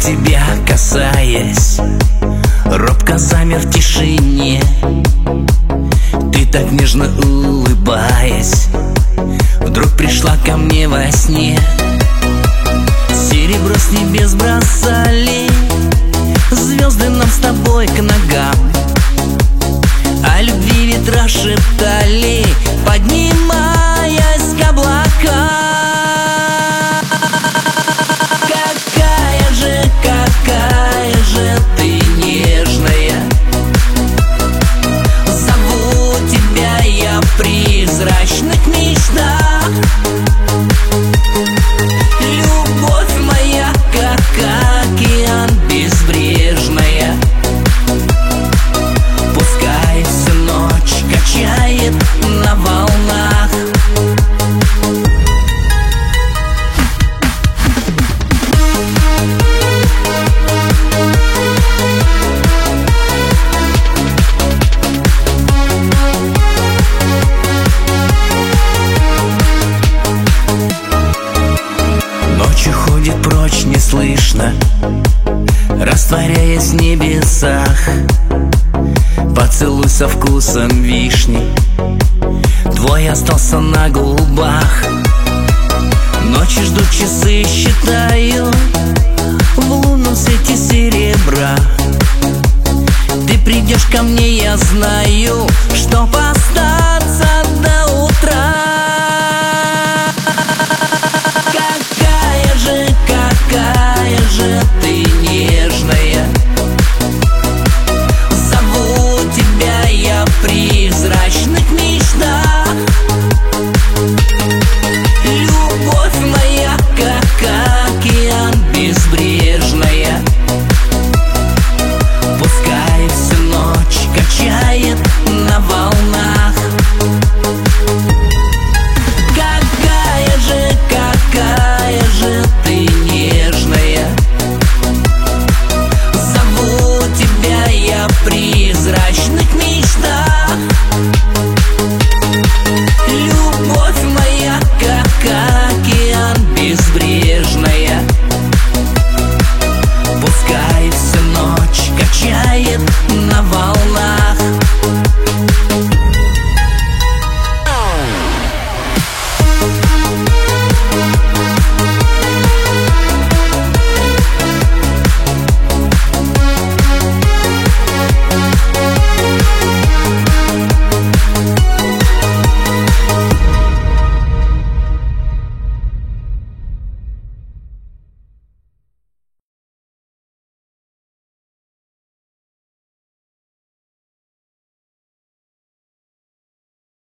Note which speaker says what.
Speaker 1: тебя касаясь, робко замер в тишине. Ты так нежно улыбаясь, вдруг пришла ко мне во сне. Серебро с небес бросали звезды нам с тобой к ногам, о любви ветра шептали, поднимаясь к облакам. Какая же ты нежная, зову тебя я в призрачных мечтах. Любовь моя, как океан безбрежная, пускай всю ночь качает на волнах. Ночью ходит прочь неслышно, растворяясь в небесах. Поцелуй со вкусом вишни, твой остался на губах. Ночи ждут, часы считаю в лунном свете серебра. Ты придешь ко мне, я знаю, что